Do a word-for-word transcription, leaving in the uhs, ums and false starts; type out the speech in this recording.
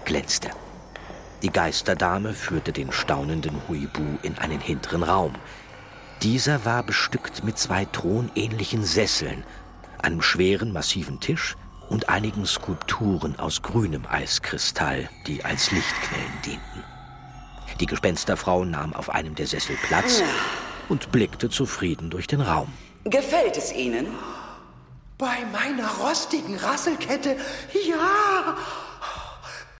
glänzte. Die Geisterdame führte den staunenden Huibu in einen hinteren Raum. Dieser war bestückt mit zwei thronähnlichen Sesseln, einem schweren, massiven Tisch und einigen Skulpturen aus grünem Eiskristall, die als Lichtquellen dienten. Die Gespensterfrau nahm auf einem der Sessel Platz und blickte zufrieden durch den Raum. Gefällt es Ihnen? Bei meiner rostigen Rasselkette, ja.